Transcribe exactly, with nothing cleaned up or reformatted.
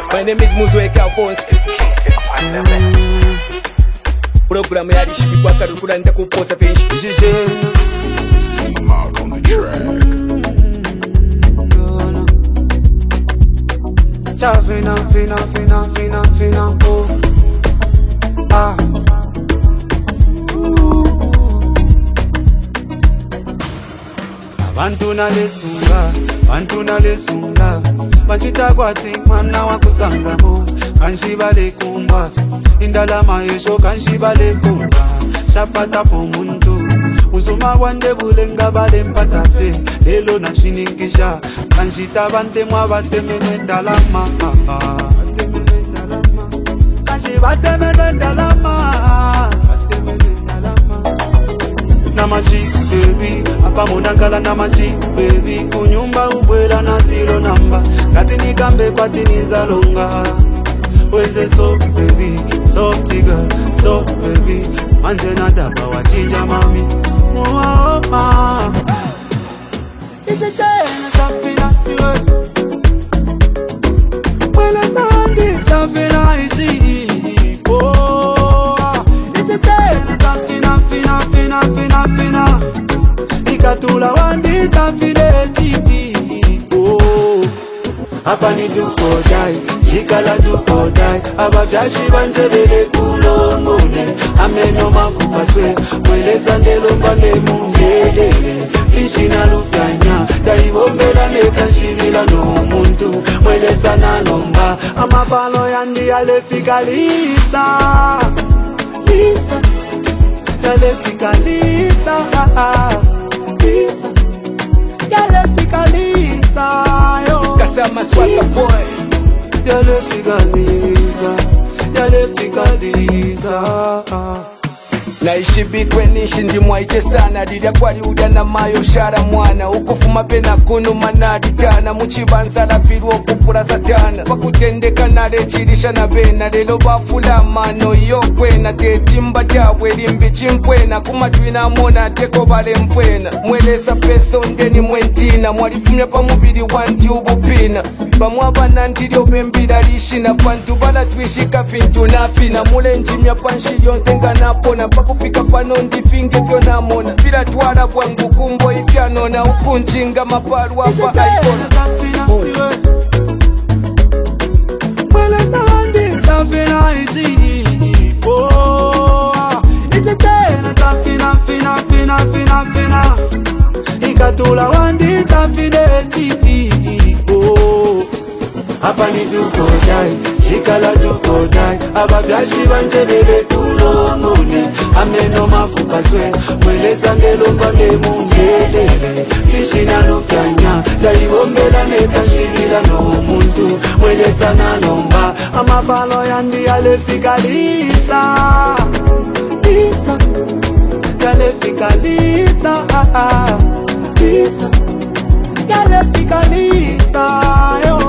My name is Muzoe Alphonse. Program yari shibikwa karukura nda kuposa penshi. C-Mark on the track. Fina, fina, fina, fina, fina, oh. Ah. Bantu na lesunga, bantu na lesunga. Banchita kwati mwana wa kusanga mo. Kanshiba le kumba, indala maesho kanshiba le kumba. Shapata po muntu, uzuma wande bulenga bale mpata fe. Lelo na shinikisha, kanshita bante mwa bate menenda lama. Bate menenda lama, kanshi bate menenda lama. Bate menenda lama. Namachi baby, apa monangala namachi baby. Kunyumba ubwela na zero number, kati nikambe kwa tiniza longa. Wenze so baby, so tiga, so baby. Manje na daba wachinja mami. Mwa oma Iche chena chafina iwe Mwele sandi chafina ichi Oh Iche chena chafina fina fina fina fina Ikatula wandi chafine ichi Oh Hapa ni duko dai, shikala duko dai. Aba vyashi banje bele kulomone. Ameno mafupa swe, mwele sandelo mbande munjelele. Fishi na lufanya, dai bombela neka shibila no muntu. Mwele sana nomba, ama balo yandi alefika lisa. Lisa, yalefika lisa. Lisa, yalefika lisa. Kasama swaka boy. Yale figaliza, yale figaliza. Naishi bitwenishi ndi mwaiche sana. Dida kwali uda na mayo shara mwana. Ukufuma pena kunu manadi tana. Muchibanza la firu okupura satana. Pakutendeka nale chirisha na bena. Lelo bafula mano yokwena. Tetimba dawe limbi chimpwena. Kumatwina mona teko bale mpwena. Mwelesa peso ndeni mwentina. Mwalifumya pa mubili wanti ubupina. Bamwaba nantilio bembira lishina. Pantu bala tuishika fintu na fina. Mule njimya panshili onsenga napona. Pakufika pano ndifinge vyo namona. Vila tuwala bwangu kumbo ifyanona. Ukunjinga maparu hapa aikona. Mwele sawandi chafina ichi Oh Iche chena chafina fina fina fina fina Ikatula wandi chafine ichi Oh Hapa ni duko dai, shikala duko dai. Aba vyashi banje bele kulomone. Ameno mafupa swe, mwele sandelo mbande munjelele. Fishi na lufanya, dai bombela neka shibila no muntu. Mwele sana nomba, ama balo yandi alefika lisa. Lisa, yalefika lisa. Lisa, yalefika lisa.